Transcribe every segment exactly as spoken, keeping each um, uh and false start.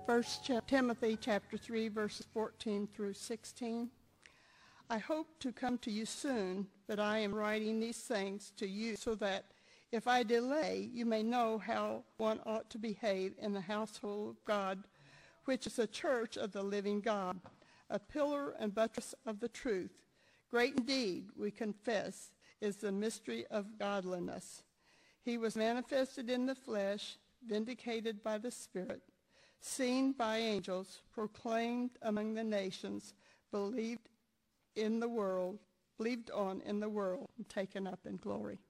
First Timothy chapter three, verses fourteen through sixteen. I hope to come to you soon, but I am writing these things to you so that if I delay, you may know how one ought to behave in the household of God, which is the church of the living God, a pillar and buttress of the truth. Great indeed, we confess, is the mystery of godliness. He was manifested in the flesh, vindicated by the Spirit, seen by angels, proclaimed among the nations, believed in the world, believed on in the world, and taken up in glory.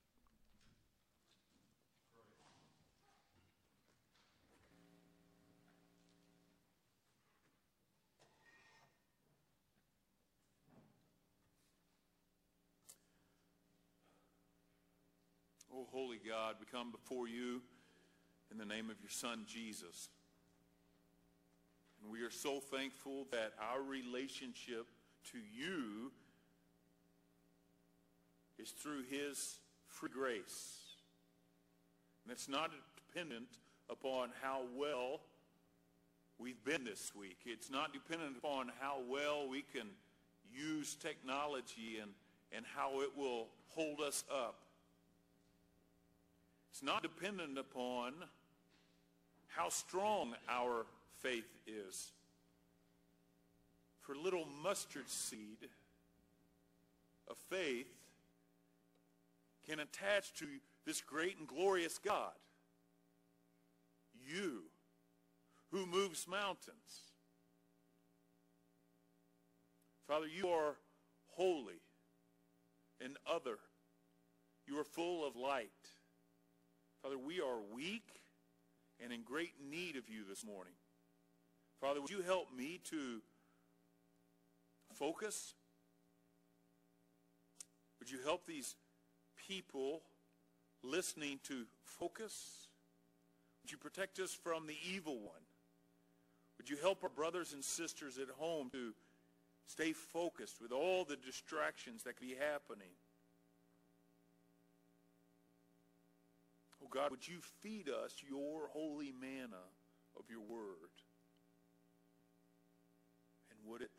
Oh, holy God, we come before you in the name of your Son, Jesus. And we are so thankful that our relationship to you is through his free grace. And it's not dependent upon how well we've been this week. It's not dependent upon how well we can use technology and, and how it will hold us up. It's not dependent upon how strong our faith is. For a little mustard seed of faith can attach to this great and glorious God, you, who moves mountains. Father, you are holy and other. You are full of light. Father, we are weak and in great need of you this morning. Father, would you help me to focus? Would you help these people listening to focus? Would you protect us from the evil one? Would you help our brothers and sisters at home to stay focused with all the distractions that could be happening? Oh God, would you feed us your holy manna of your word? And would it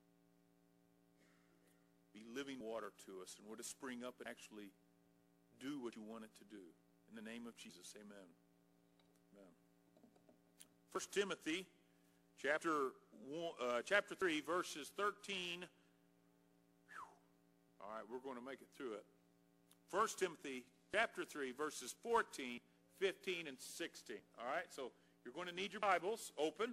be living water to us, and would it spring up and actually do what you want it to do? In the name of Jesus, amen. Amen. First Timothy chapter one, uh, chapter three, verses thirteen. Whew. All right, we're going to make it through it. First Timothy chapter three, verses fourteen, fifteen, and sixteen. All right, so you're going to need your Bibles open.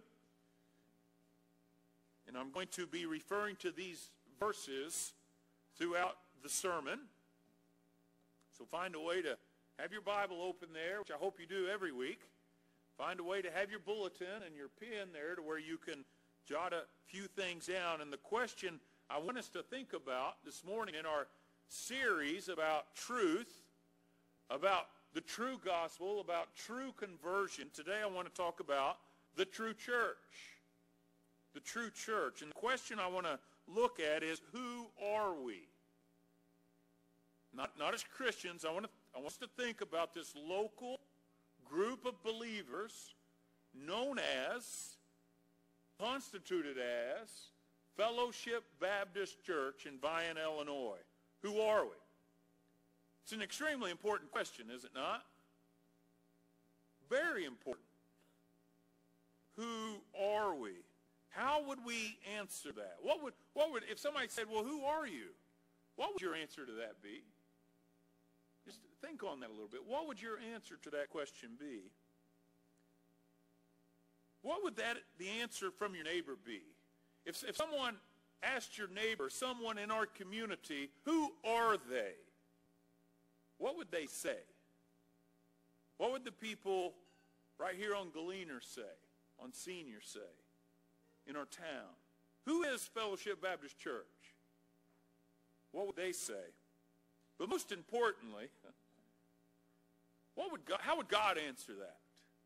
And I'm going to be referring to these verses throughout the sermon. So find a way to have your Bible open there, which I hope you do every week. Find a way to have your bulletin and your pen there to where you can jot a few things down. And the question I want us to think about this morning in our series about truth, about the true gospel, about true conversion. Today I want to talk about the true church. The true church. And the question I want to look at is, who are we? Not, not as Christians. I want, to, I want us to think about this local group of believers known as, constituted as, Fellowship Baptist Church in Vian, Illinois. Who are we? It's an extremely important question, is it not? Very important. Who are we? How would we answer that? What would, what would, if somebody said, well, who are you? What would your answer to that be? Just think on that a little bit. What would your answer to that question be? What would that, the answer from your neighbor be? If, if someone asked your neighbor, someone in our community, who are they? What would they say? What would the people right here on Galena say, on Senior say, in our town? Who is Fellowship Baptist Church? What would they say? But most importantly, what would God, how would God answer that?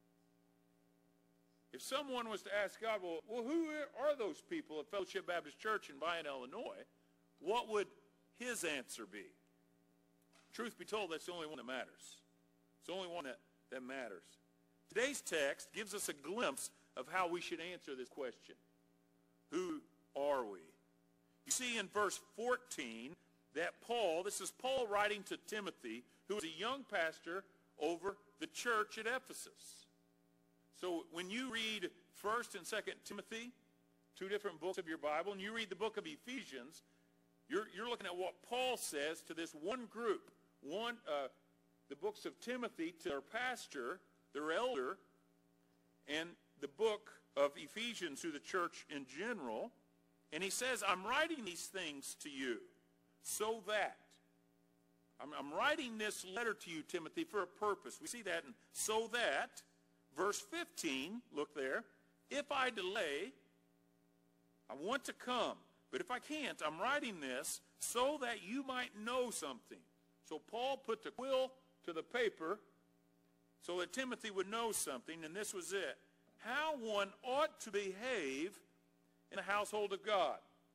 If someone was to ask God, well, well, who are those people at Fellowship Baptist Church in Vian, Illinois? What would his answer be? Truth be told, that's the only one that matters. It's the only one that, that matters. Today's text gives us a glimpse of how we should answer this question. Who are we? You see in verse fourteen that Paul, this is Paul writing to Timothy, who is a young pastor over the church at Ephesus. So when you read First and Second Timothy, two different books of your Bible, and you read the book of Ephesians, you're, you're looking at what Paul says to this one group, one, uh, the books of Timothy to their pastor, their elder, and the book of Ephesians to the church in general. And he says, I'm writing these things to you so that, I'm, I'm writing this letter to you, Timothy, for a purpose. We see that in so that, verse fifteen, look there, if I delay, I want to come, but if I can't, I'm writing this so that you might know something. So Paul put the quill to the paper so that Timothy would know something, and this was it. How one ought to behave in the household of God.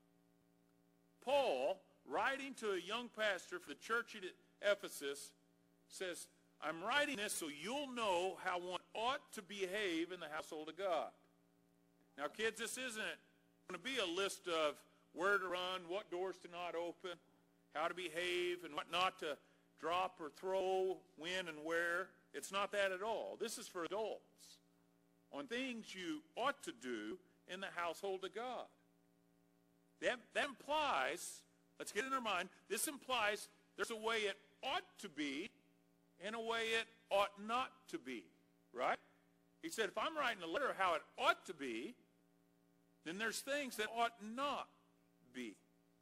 Paul, writing to a young pastor for the church at Ephesus, says, I'm writing this so you'll know how one ought to behave in the household of God. Now, kids, this isn't going to be a list of where to run, what doors to not open, how to behave, and what not to drop or throw, when and where. It's not that at all. This is for adults on things you ought to do in the household of God. That, that implies, let's get in our mind, this implies there's a way it ought to be and a way it ought not to be, right? He said, if I'm writing a letter of how it ought to be, then there's things that ought not be.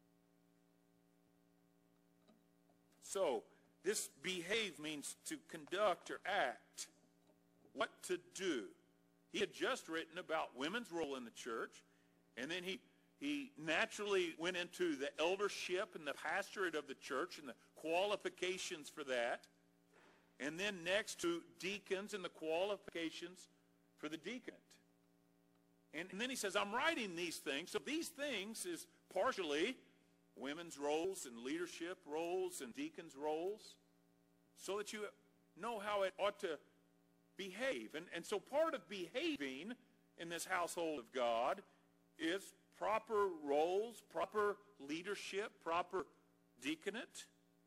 So, this behave means to conduct or act, what to do. He had just written about women's role in the church, and then he, he naturally went into the eldership and the pastorate of the church and the qualifications for that, and then next to deacons and the qualifications for the deaconate. And, and then he says, I'm writing these things. So these things is partially women's roles and leadership roles and deacons' roles so that you know how it ought to behave. And, and so part of behaving in this household of God is proper roles, proper leadership, proper deaconate.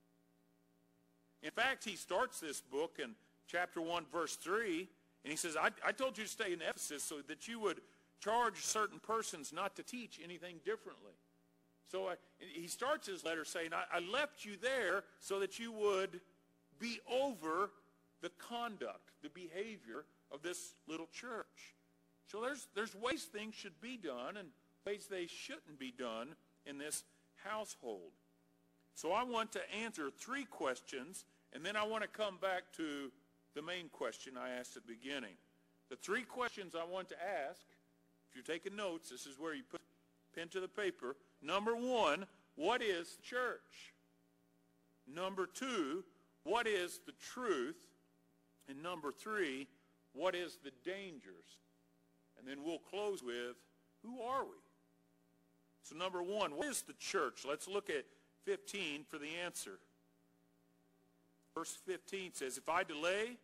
In fact, he starts this book in chapter one, verse three, and he says, I, I told you to stay in Ephesus so that you would charge certain persons not to teach anything differently. So I, he starts his letter saying, I, I left you there so that you would be over the conduct, the behavior of this little church. So there's, there's ways things should be done and ways they shouldn't be done in this household. So I want to answer three questions, and then I want to come back to the main question I asked at the beginning. The three questions I want to ask, if you're taking notes, this is where you put pen to the paper. Number one, what is church? Number two, what is the truth? And number three, what is the dangers? And then we'll close with, who are we? So number one, what is the church? Let's look at fifteen for the answer. Verse fifteen says, if I delay,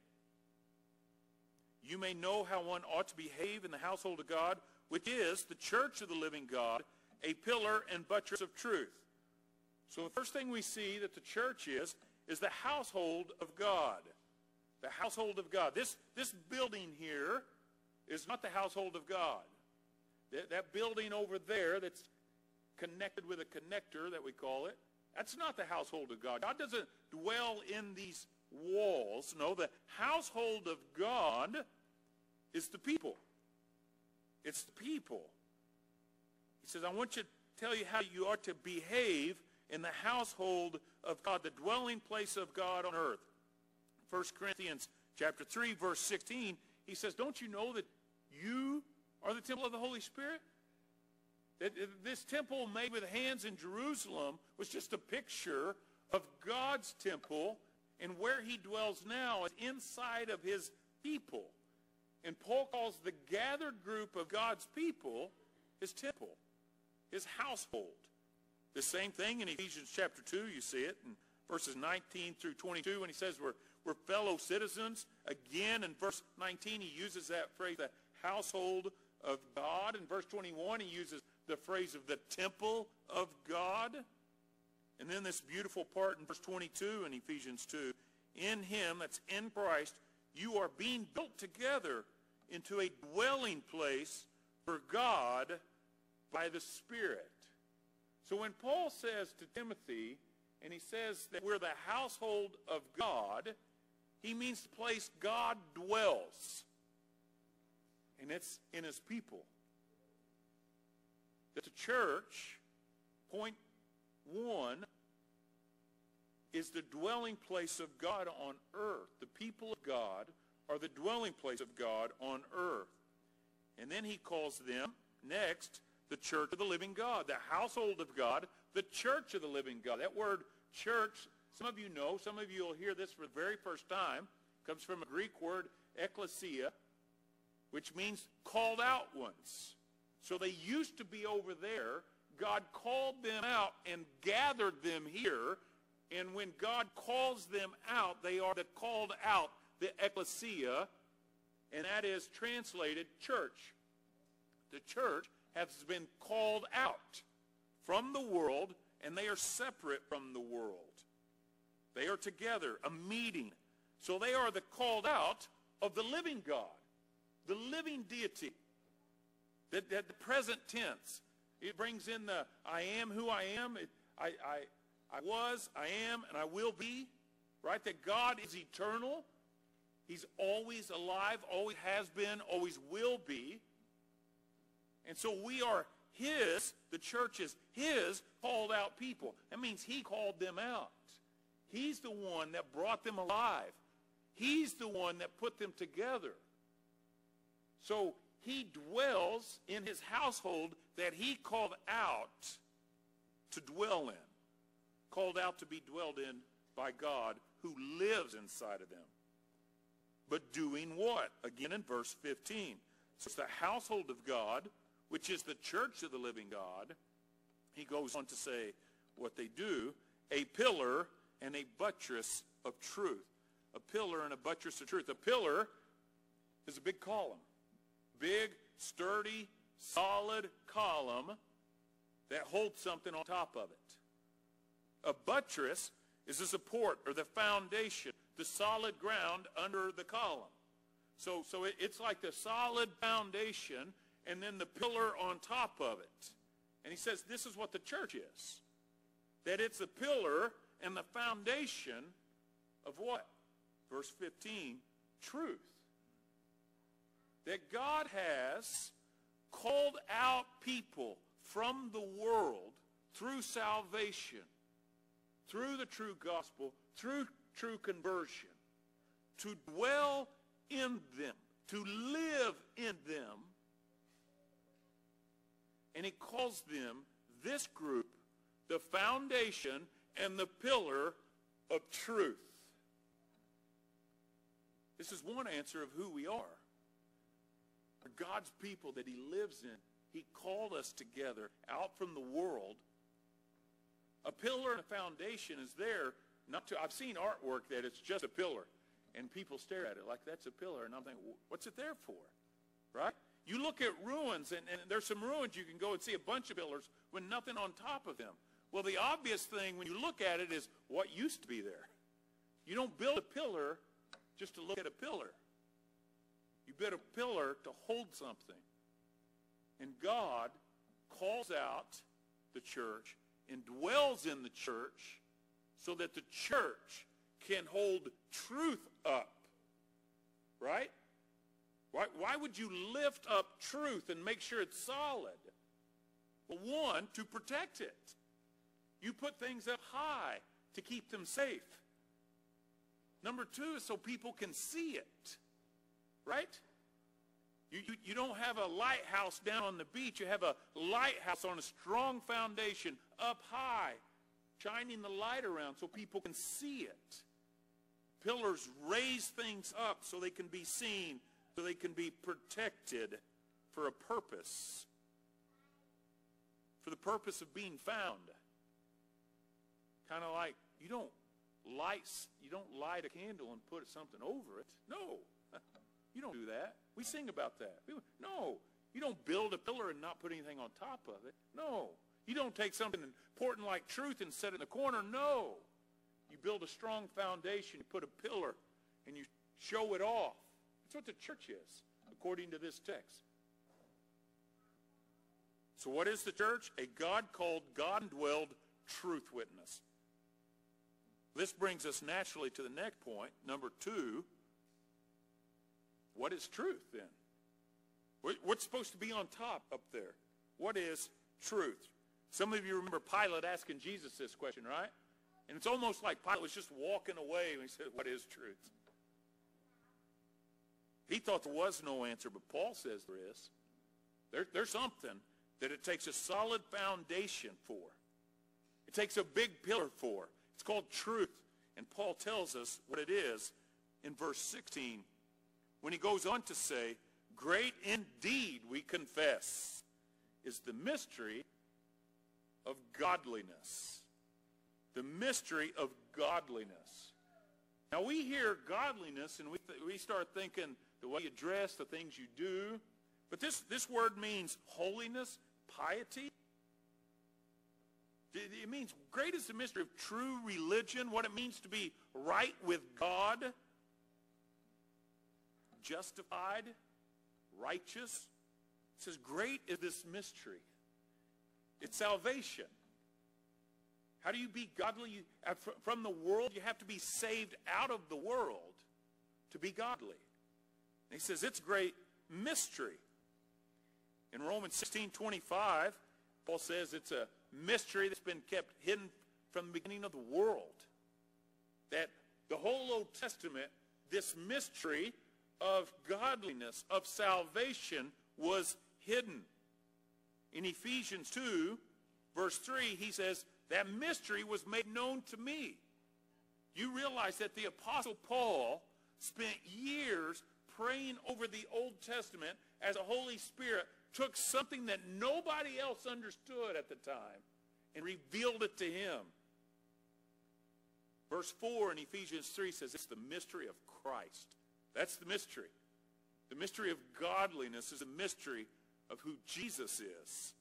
you may know how one ought to behave in the household of God, which is the church of the living God, a pillar and buttress of truth. So the first thing we see that the church is, is the household of God. The household of God. This, this building here is not the household of God. That, that building over there that's connected with a connector that we call it, that's not the household of God. God doesn't dwell in these walls. No, the household of God is the people. It's the people. He says, I want you to tell you how you ought to behave in the household of God, the dwelling place of God on earth. First Corinthians chapter three, verse sixteen, he says, don't you know that you are the temple of the Holy Spirit? That this temple made with hands in Jerusalem was just a picture of God's temple, and where he dwells now is inside of his people. And Paul calls the gathered group of God's people his temple, his household. The same thing in Ephesians chapter two, you see it in verses nineteen through twenty-two when he says we're, we're fellow citizens. Again in verse nineteen he uses that phrase, the household of God. In verse twenty-one, he uses the phrase of the temple of God. And then this beautiful part in verse twenty-two in Ephesians two, in him, that's in Christ, you are being built together into a dwelling place for God by the Spirit. So when Paul says to Timothy, and he says that we're the household of God, he means the place God dwells. And it's in his people. That the church, point one, is the dwelling place of God on earth. The people of God are the dwelling place of God on earth. And then he calls them, next, the church of the living God, the household of God, the church of the living God. That word church, some of you know, some of you will hear this for the very first time, comes from a Greek word, ekklesia, which means called out ones. So they used to be over there. God called them out and gathered them here. And when God calls them out, they are the called out, the ekklesia, and that is translated church. The church has been called out from the world, and they are separate from the world. They are together, a meeting. So they are the called out of the living God, the living deity. That, that the present tense, it brings in the I am who I am. It, I, I, I was, I am, and I will be. Right? That God is eternal. He's always alive, always has been, always will be. And so we are his, the church is his called out people. That means he called them out. He's the one that brought them alive. He's the one that put them together. So he dwells in his household that he called out to dwell in. Called out to be dwelled in by God who lives inside of them. But doing what? Again in verse fifteen. So it's the household of God, which is the church of the living God. He goes on to say what they do, a pillar and a buttress of truth. A pillar and a buttress of truth. A pillar is a big column. Big, sturdy, solid column that holds something on top of it. A buttress is the support or the foundation, the solid ground under the column. So, so it, it's like the solid foundation and then the pillar on top of it. And he says this is what the church is. That it's a pillar and the foundation of what? Verse fifteen, truth. That God has called out people from the world through salvation, through the true gospel, through true conversion, to dwell in them, to live in them. And he calls them, this group, the foundation and the pillar of truth. This is one answer of who we are. God's people that he lives in. He called us together out from the world. A pillar and a foundation is there. Not to, I've seen artwork that it's just a pillar. And people stare at it like that's a pillar. And I'm thinking, what's it there for? Right? You look at ruins, and, and there's some ruins you can go and see a bunch of pillars with nothing on top of them. Well, the obvious thing when you look at it is what used to be there. You don't build a pillar just to look at a pillar. You build a pillar to hold something. And God calls out the church and dwells in the church so that the church can hold truth up. Right? Why, why would you lift up truth and make sure it's solid? Well, one, to protect it. You put things up high to keep them safe. Number two is so people can see it. Right? You, you, you don't have a lighthouse down on the beach. You have a lighthouse on a strong foundation up high, shining the light around so people can see it. Pillars raise things up so they can be seen, so they can be protected for a purpose. For the purpose of being found. Kind of like you don't light you don't light a candle and put something over it. No. You don't do that. We sing about that. No. You don't build a pillar and not put anything on top of it. No. You don't take something important like truth and set it in the corner. No. You build a strong foundation. You put a pillar and you show it off. That's what the church is, according to this text. So what is the church? A God-called, God-indwelled truth witness. This brings us naturally to the next point, number two. What is truth then? What's supposed to be on top up there? What is truth? Some of you remember Pilate asking Jesus this question, right? And it's almost like Pilate was just walking away when he said, what is truth? He thought there was no answer, but Paul says there is. There, there's something that it takes a solid foundation for. It takes a big pillar for. It's called truth. And Paul tells us what it is in verse sixteen when he goes on to say, great indeed, we confess, is the mystery of godliness. The mystery of godliness. Now we hear godliness and we, th we start thinking the way you dress, the things you do. But this, this word means holiness, piety. It means great is the mystery of true religion, what it means to be right with God, justified, righteous. It says great is this mystery. It's salvation. How do you be godly? You, from the world, you have to be saved out of the world to be godly. And he says it's great mystery. In Romans sixteen twenty-five, Paul says it's a mystery that's been kept hidden from the beginning of the world. That the whole Old Testament, this mystery of godliness, of salvation, was hidden. In Ephesians two, verse three, he says, that mystery was made known to me. You realize that the Apostle Paul spent years praying over the Old Testament as the Holy Spirit took something that nobody else understood at the time and revealed it to him. Verse four in Ephesians three says it's the mystery of Christ. That's the mystery. The mystery of godliness is a mystery of who Jesus is.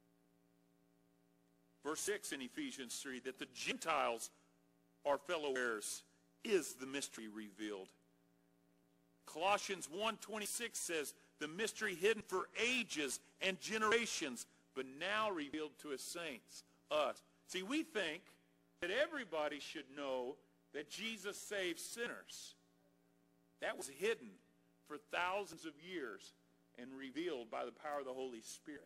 Verse six in Ephesians three, that the Gentiles are fellow heirs, is the mystery revealed. Colossians one twenty-six says, the mystery hidden for ages and generations, but now revealed to his saints, us. See, we think that everybody should know that Jesus saves sinners. That was hidden for thousands of years and revealed by the power of the Holy Spirit.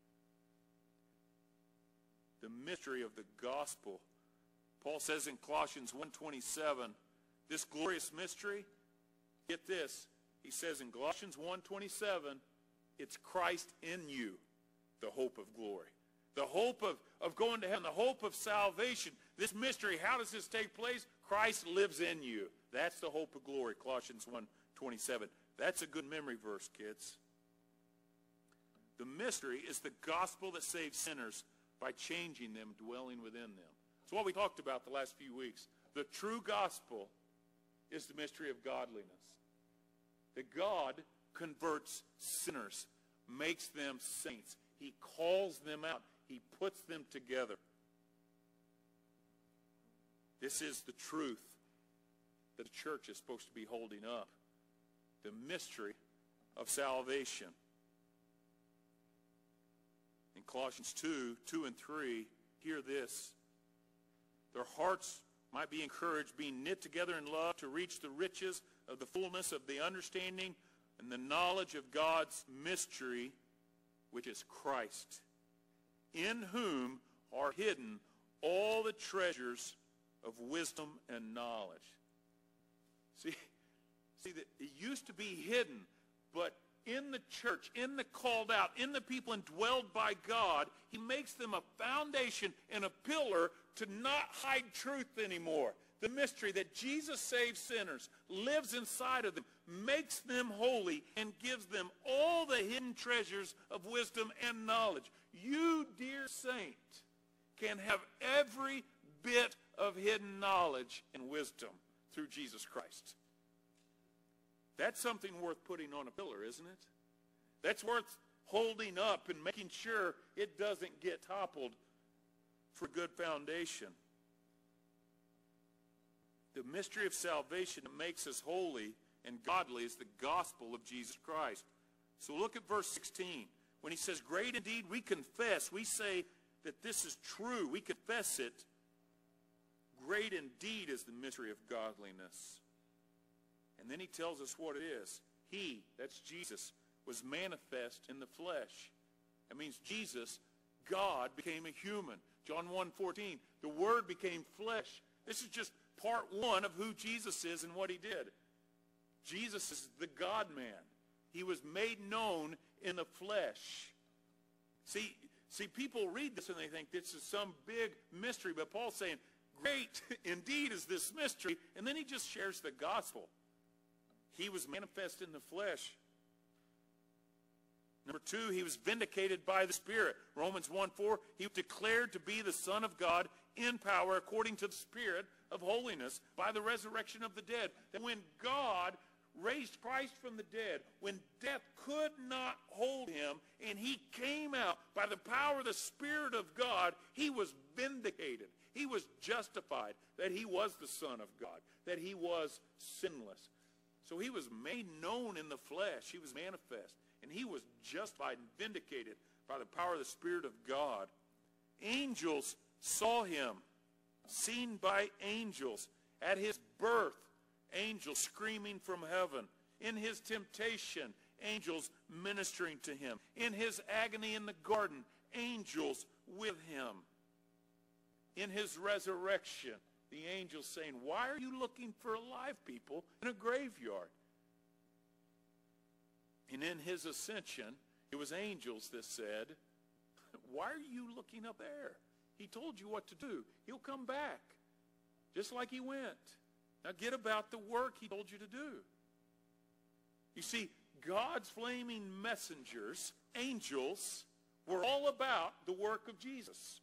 The mystery of the gospel. Paul says in Colossians one twenty-seven, this glorious mystery, get this, he says in Colossians one twenty-seven, it's Christ in you, the hope of glory. The hope of, of going to heaven, the hope of salvation. This mystery, how does this take place? Christ lives in you. That's the hope of glory, Colossians one twenty-seven. That's a good memory verse, kids. The mystery is the gospel that saves sinners by changing them, dwelling within them. It's what we talked about the last few weeks. The true gospel is the mystery of godliness. That God converts sinners, makes them saints. He calls them out. He puts them together. This is the truth that the church is supposed to be holding up. The mystery of salvation. In Colossians two, two and three, hear this. Their hearts might be encouraged, being knit together in love to reach the riches of the fullness of the understanding and the knowledge of God's mystery, which is Christ, in whom are hidden all the treasures of wisdom and knowledge. See, see that it used to be hidden, but in the church, in the called out, in the people indwelled by God, he makes them a foundation and a pillar to not hide truth anymore. The mystery that Jesus saves sinners, lives inside of them, makes them holy, and gives them all the hidden treasures of wisdom and knowledge. You, dear saint, can have every bit of hidden knowledge and wisdom through Jesus Christ. That's something worth putting on a pillar, isn't it? That's worth holding up and making sure it doesn't get toppled for good foundation. The mystery of salvation that makes us holy and godly is the gospel of Jesus Christ. So look at verse sixteen. When he says, great indeed, we confess. We say that this is true. We confess it. Great indeed is the mystery of godliness. And then he tells us what it is. He, that's Jesus, was manifest in the flesh. That means Jesus, God, became a human. John one fourteen, the Word became flesh. This is just part one of who Jesus is and what he did. Jesus is the God-man. He was made known in the flesh. See, see, people read this and they think this is some big mystery, but Paul's saying, great indeed is this mystery, and then he just shares the gospel. He was manifest in the flesh. Number two, he was vindicated by the Spirit. Romans one four, he was declared to be the Son of God in power according to the Spirit of holiness by the resurrection of the dead. That when God raised Christ from the dead, when death could not hold him, and he came out by the power of the Spirit of God, he was vindicated. He was justified that he was the Son of God, that he was sinless. So he was made known in the flesh. He was manifest. And he was justified and vindicated by the power of the Spirit of God. Angels saw him, seen by angels. At his birth, angels screaming from heaven. In his temptation, angels ministering to him. In his agony in the garden, angels with him. In his resurrection, the angels saying, why are you looking for alive people in a graveyard? And in his ascension, it was angels that said, why are you looking up there? He told you what to do. He'll come back, just like he went. Now get about the work he told you to do. You see, God's flaming messengers, angels, were all about the work of Jesus.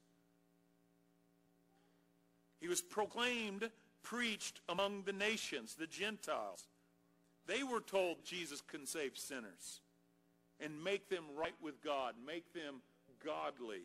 He was proclaimed, preached among the nations, the Gentiles. They were told Jesus can save sinners and make them right with God, make them godly.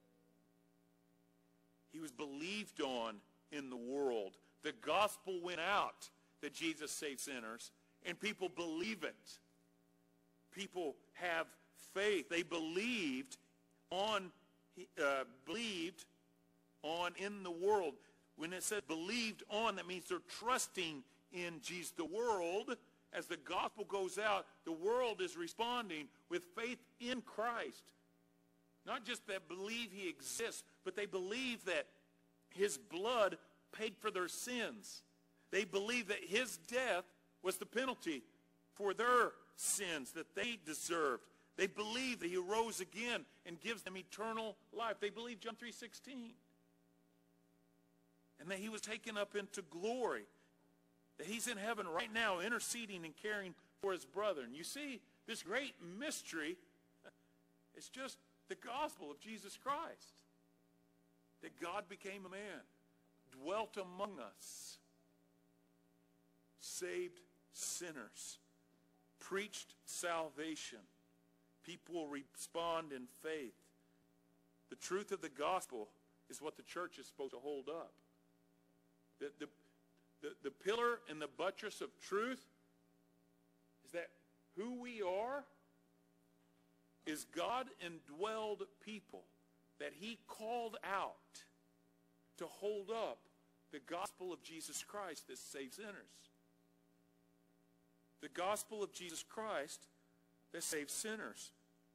He was believed on in the world. The gospel went out that Jesus saved sinners, and people believe it. People have faith. They believed on, uh, believed on in the world. When it says believed on, that means they're trusting in Jesus. The world, as the gospel goes out, the world is responding with faith in Christ. Not just that believe he exists, but they believe that his blood paid for their sins. They believe that his death was the penalty for their sins that they deserved. They believe that he rose again and gives them eternal life. They believe John three sixteen. And that he was taken up into glory. That he's in heaven right now interceding and caring for his brethren. You see, this great mystery is just the gospel of Jesus Christ. That God became a man, dwelt among us, saved sinners, preached salvation. People respond in faith. The truth of the gospel is what the church is supposed to hold up. The, the, the, the pillar and the buttress of truth is that who we are is God-indwelled people that he called out to hold up the gospel of Jesus Christ that saves sinners. The gospel of Jesus Christ that saves sinners.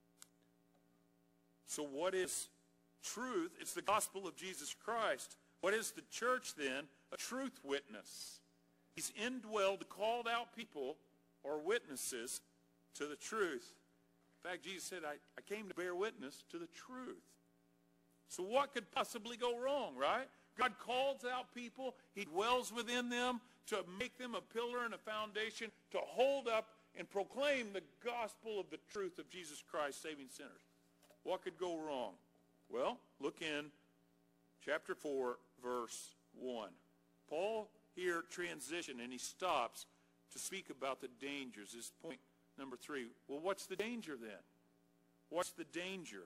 So what is truth? It's the gospel of Jesus Christ. What is the church then? A truth witness. These indwelled, called out people are witnesses to the truth. In fact, Jesus said, I, I came to bear witness to the truth. So what could possibly go wrong, right? God calls out people. He dwells within them to make them a pillar and a foundation to hold up and proclaim the gospel of the truth of Jesus Christ saving sinners. What could go wrong? Well, look in chapter four, verse one. Paul here transitions and he stops to speak about the dangers. His point number three. Well, what's the danger then? What's the danger?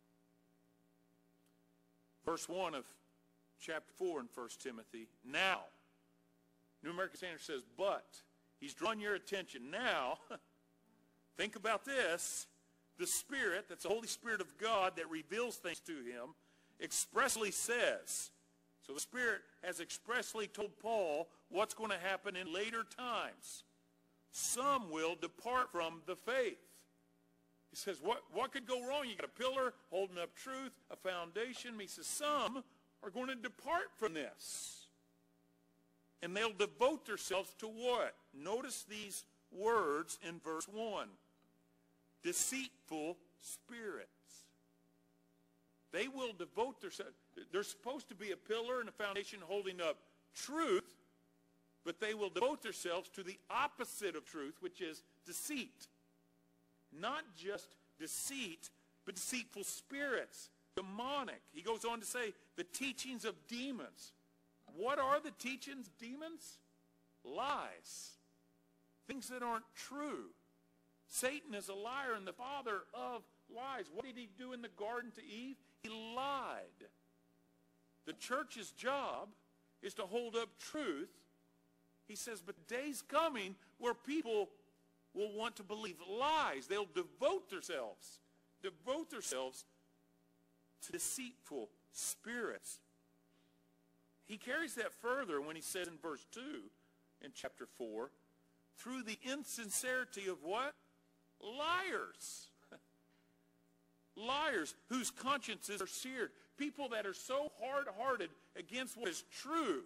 Verse one of chapter four in First Timothy. Now, New American Standard says, but. He's drawn your attention. Now, think about this. The Spirit, that's the Holy Spirit of God that reveals things to him, expressly says. So the Spirit has expressly told Paul what's going to happen in later times. Some will depart from the faith. He says, what, what could go wrong? You got a pillar holding up truth, a foundation. He says, some are going to depart from this. And they'll devote themselves to what? Notice these words in verse one. Deceitful spirits. They will devote themselves. There's supposed to be a pillar and a foundation holding up truth, but they will devote themselves to the opposite of truth, which is deceit. Not just deceit, but deceitful spirits. Demonic. He goes on to say the teachings of demons. What are the teachings of demons? Lies. Things that aren't true. Satan is a liar and the father of lies. What did he do in the garden to Eve? He lied. The church's job is to hold up truth. He says, but the day's coming where people will want to believe lies. They'll devote themselves, devote themselves to deceitful spirits. He carries that further when he says in verse two in chapter four, through the insincerity of what? Liars. Liars whose consciences are seared. People that are so hard-hearted against what is true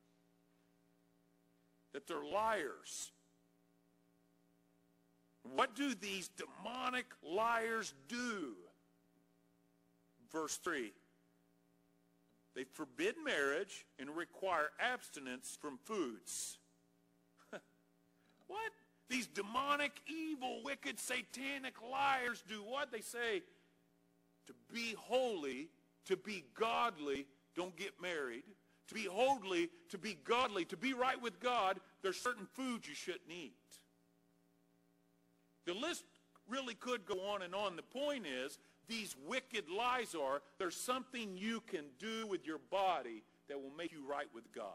that they're liars. What do these demonic liars do? Verse three. They forbid marriage and require abstinence from foods. What? These demonic, evil, wicked, satanic liars do what? They say, to be holy, to be godly, don't get married. To be holy, to be godly, to be right with God, there's certain foods you shouldn't eat. The list really could go on and on. The point is, these wicked lies are, there's something you can do with your body that will make you right with God.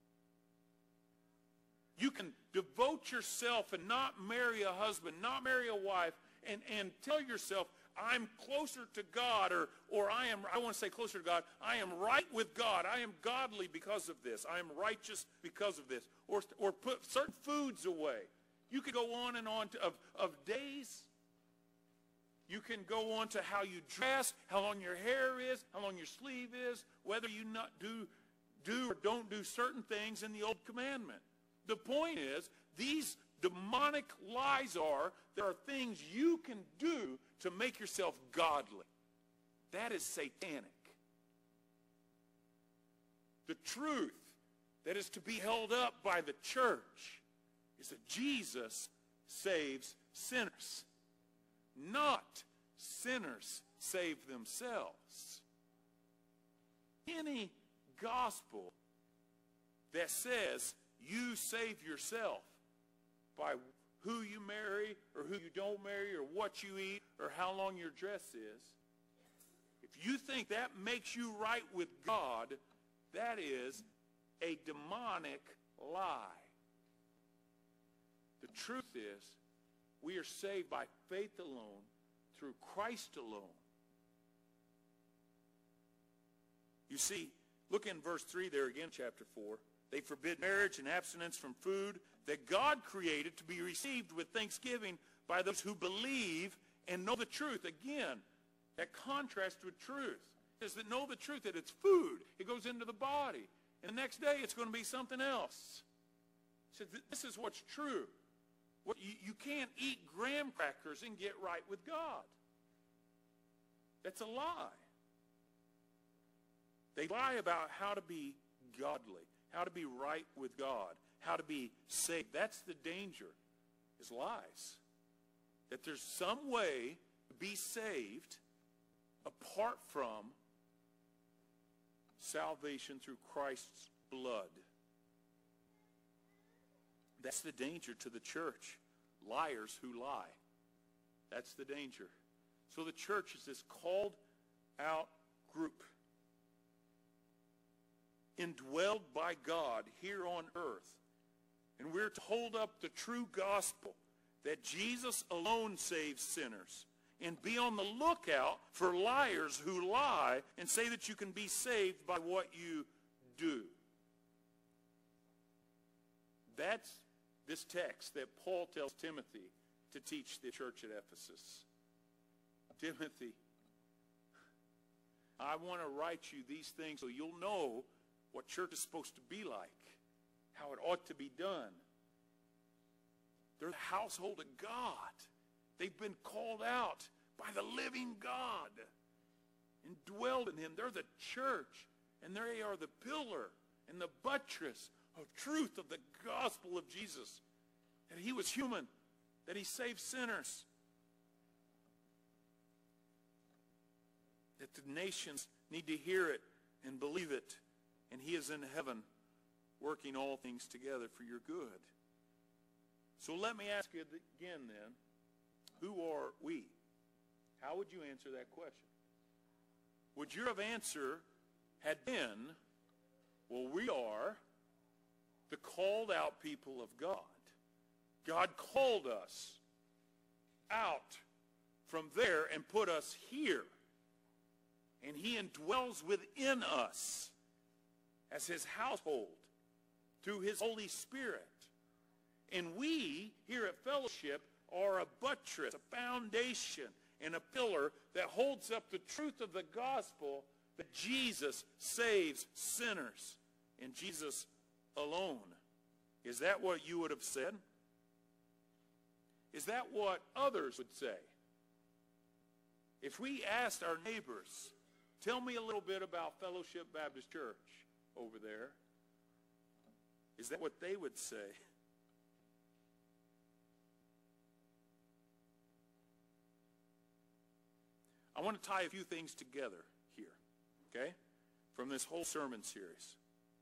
You can devote yourself and not marry a husband, not marry a wife, and, and tell yourself, I'm closer to God, or, or I am, I want to say closer to God, I am right with God. I am godly because of this. I am righteous because of this. Or, or put certain foods away. You could go on and on to, of, of days. You can go on to how you dress, how long your hair is, how long your sleeve is, whether you not do, do or don't do certain things in the Old Commandment. The point is, these demonic lies are, there are things you can do to make yourself godly. That is satanic. The truth that is to be held up by the church is that Jesus saves sinners. Not sinners save themselves. Any gospel that says you save yourself by who you marry or who you don't marry or what you eat or how long your dress is, if you think that makes you right with God, that is a demonic lie. The truth is, we are saved by faith alone, through Christ alone. You see, look in verse three there again, chapter four. They forbid marriage and abstinence from food that God created to be received with thanksgiving by those who believe and know the truth. Again, that contrast with truth is that know the truth, that it's food. It goes into the body. And the next day it's going to be something else. So this is what's true. What, you, you can't eat graham crackers and get right with God. That's a lie. They lie about how to be godly, how to be right with God, how to be saved. That's the danger, is lies. That there's some way to be saved apart from salvation through Christ's blood. That's the danger to the church. Liars who lie. That's the danger. So the church is this called out group, indwelled by God here on earth. And we're to hold up the true gospel that Jesus alone saves sinners, and be on the lookout for liars who lie and say that you can be saved by what you do. That's this text that Paul tells Timothy to teach the church at Ephesus. Timothy, I want to write you these things so you'll know what church is supposed to be like, how it ought to be done. They're the household of God. They've been called out by the living God and dwelled in him. They're the church, and they are the pillar and the buttress of truth of the gospel of Jesus, that he was human, that he saved sinners, that the nations need to hear it and believe it, and he is in heaven working all things together for your good. So let me ask you again then, who are we? How would you answer that question? Would your answer had been, well, we are the called out people of God. God called us out from there and put us here. And he indwells within us as his household through his Holy Spirit. And we here at Fellowship are a buttress, a foundation, and a pillar that holds up the truth of the gospel that Jesus saves sinners, and Jesus alone. Is that what you would have said? Is that what others would say? If we asked our neighbors, tell me a little bit about Fellowship Baptist Church over there, is that what they would say? I want to tie a few things together here, okay, from this whole sermon series.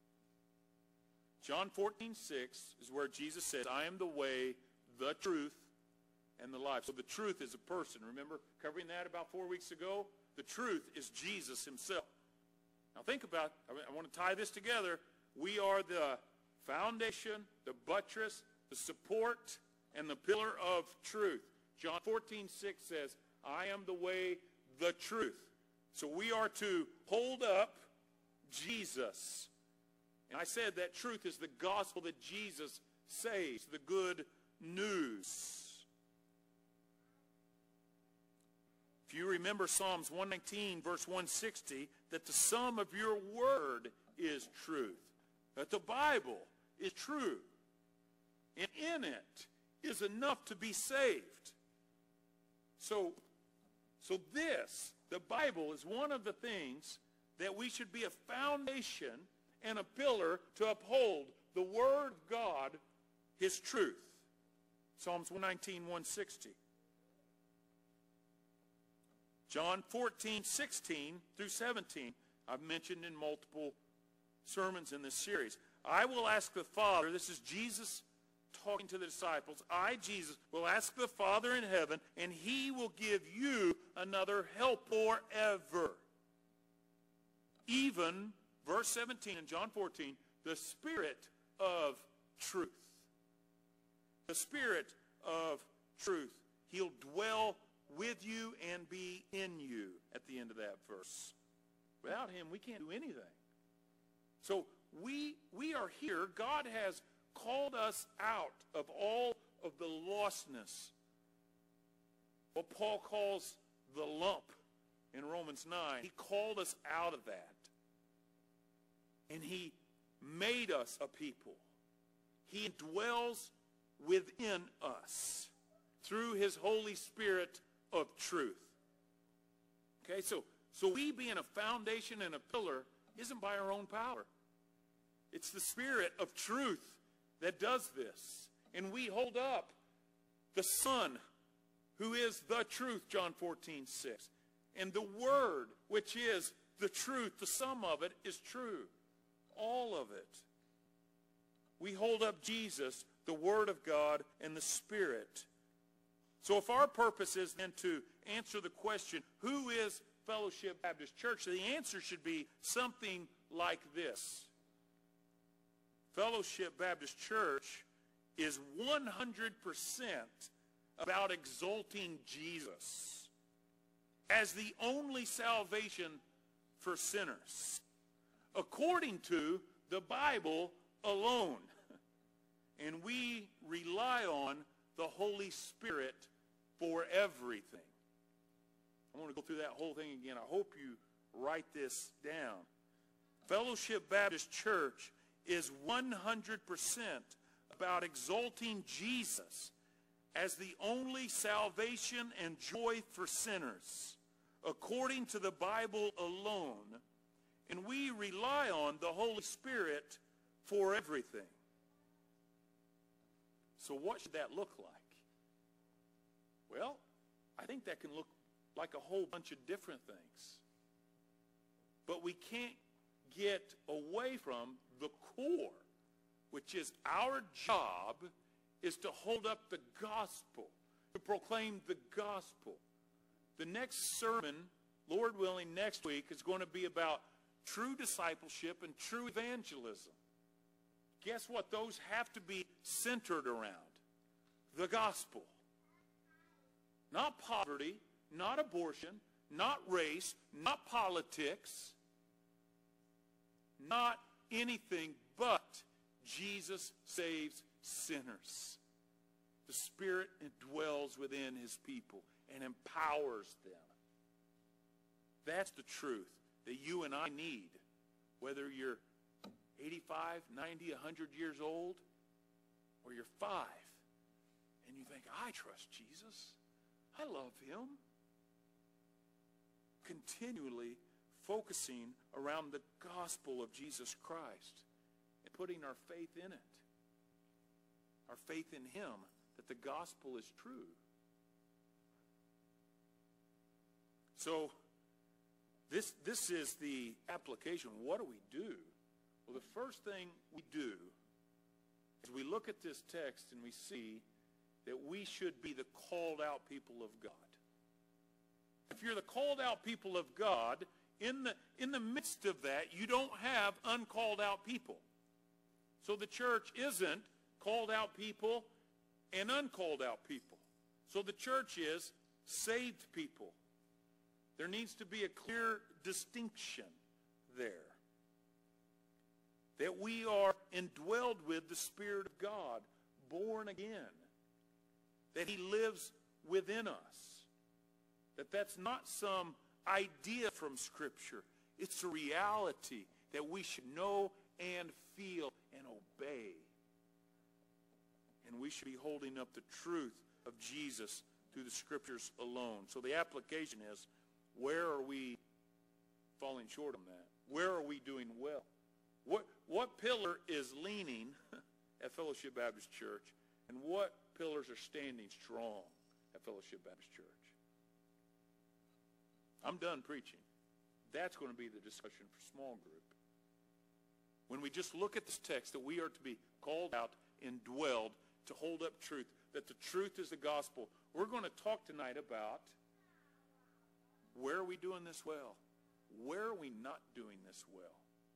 John fourteen six is where Jesus says, I am the way, the truth, and the life. So the truth is a person. Remember covering that about four weeks ago? The truth is Jesus himself. Now think about, I want to tie this together. We are the foundation, the buttress, the support, and the pillar of truth. John fourteen six says, I am the way, the truth. So we are to hold up Jesus. And I said that truth is the gospel that Jesus saves, the good news. If you remember Psalms one nineteen, verse one sixty, that the sum of your word is truth, that the Bible is true, and in it is enough to be saved. So, so this, the Bible, is one of the things that we should be a foundation and a pillar to uphold the Word of God, His truth. Psalms one nineteen, one sixty. John fourteen, sixteen through seventeen, I've mentioned in multiple sermons in this series. I will ask the Father, this is Jesus talking to the disciples, I, Jesus, will ask the Father in heaven, and He will give you another help forever. Even, verse seventeen in John fourteen, the Spirit of truth. The Spirit of truth. He'll dwell with you and be in you at the end of that verse. Without Him, we can't do anything. So we, we are here. God has called us out of all of the lostness, what Paul calls the lump in Romans nine. He called us out of that. And He made us a people. He dwells within us through His Holy Spirit of truth. Okay, so, so we being a foundation and a pillar isn't by our own power. It's the Spirit of truth that does this. And we hold up the Son, who is the truth, John fourteen, six. And the Word, which is the truth, the sum of it is true. All of it. We hold up Jesus, the Word of God, and the Spirit So if our purpose is then to answer the question, who is Fellowship Baptist Church? The answer should be something like this. Fellowship Baptist Church is one hundred percent about exalting Jesus as the only salvation for sinners, according to the Bible alone. And we rely on the Holy Spirit for everything. I want to go through that whole thing again. I hope you write this down. Fellowship Baptist Church is one hundred percent about exalting Jesus as the only salvation and joy for sinners, according to the Bible alone, and we rely on the Holy Spirit for everything. So what should that look like? Well, I think that can look like a whole bunch of different things. But we can't get away from the core, which is our job is to hold up the gospel, to proclaim the gospel. The next sermon, Lord willing, next week is going to be about true discipleship and true evangelism. Guess what? Those have to be centered around the gospel. Not poverty, not abortion, not race, not politics, not anything but Jesus saves sinners. The Spirit indwells within his people and empowers them. That's the truth that you and I need, whether you're eighty-five, ninety, one hundred years old, or you're five, and you think, I trust Jesus. I love him. Continually focusing around the gospel of Jesus Christ and putting our faith in it. Our faith in him, that the gospel is true. So this, this is the application. What do we do? Well, the first thing we do is we look at this text and we see that we should be the called out people of God. If you're the called out people of God, in the, in the midst of that, you don't have uncalled out people. So the church isn't called out people and uncalled out people. So the church is saved people. There needs to be a clear distinction there. That we are indwelled with the Spirit of God, born again. That he lives within us. That that's not some idea from Scripture. It's a reality that we should know and feel and obey. And we should be holding up the truth of Jesus through the Scriptures alone. So the application is, where are we falling short on that? Where are we doing well? What, what pillar is leaning at Fellowship Baptist Church? And what pillars are standing strong at Fellowship Baptist Church? I'm done preaching. That's going to be the discussion for small group. When we just look at this text that we are to be called out, indwelled, to hold up truth, that the truth is the gospel, we're going to talk tonight about where are we doing this well? Where are we not doing this well?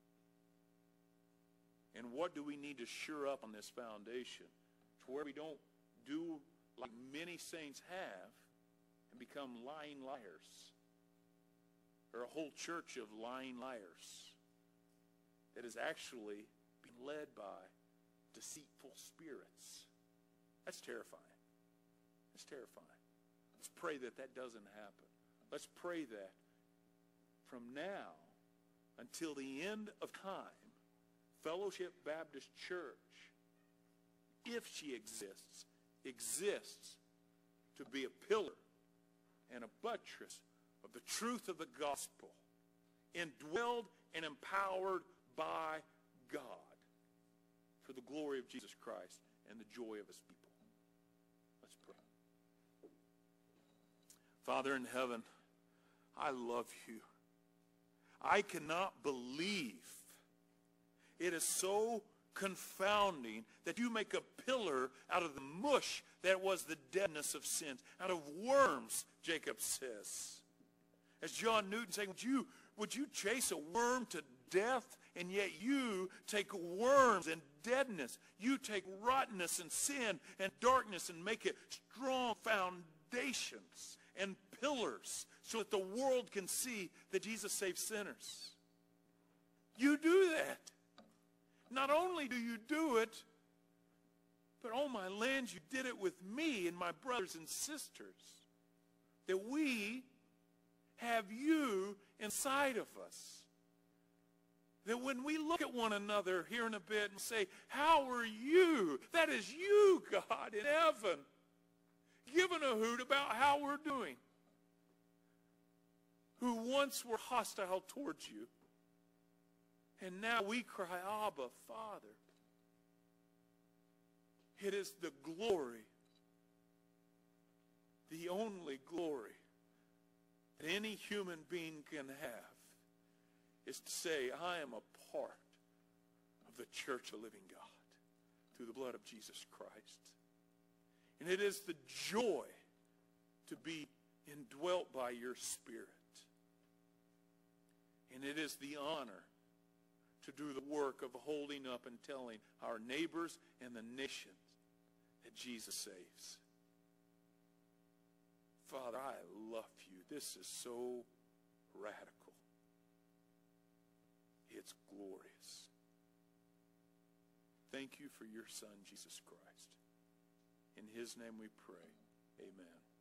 And what do we need to shore up on this foundation to where we don't do like many saints have and become lying liars, or a whole church of lying liars that is actually being led by deceitful spirits. That's terrifying. It's terrifying. Let's pray that that doesn't happen. Let's pray that from now until the end of time, Fellowship Baptist Church, if she exists, exists to be a pillar and a buttress of the truth of the gospel, indwelled and empowered by God for the glory of Jesus Christ and the joy of his people. Let's pray. Father in heaven, I love you. I cannot believe it is so confounding, that you make a pillar out of the mush that was the deadness of sins, out of worms, Jacob says. As John Newton saying, would you, would you chase a worm to death, and yet you take worms and deadness. You take rottenness and sin and darkness and make it strong foundations and pillars so that the world can see that Jesus saves sinners. You do that. Not only do you do it, but oh my lands, you did it with me and my brothers and sisters. That we have you inside of us. That when we look at one another here in a bit and say, how are you? That is you, God, in heaven, giving a hoot about how we're doing. Who once were hostile towards you. And now we cry, Abba, Father. It is the glory, the only glory that any human being can have, is to say, I am a part of the church of living God through the blood of Jesus Christ. And it is the joy to be indwelt by your Spirit. And it is the honor to do the work of holding up and telling our neighbors and the nations that Jesus saves. Father, I love you. This is so radical. It's glorious. Thank you for your Son, Jesus Christ. In his name we pray. Amen.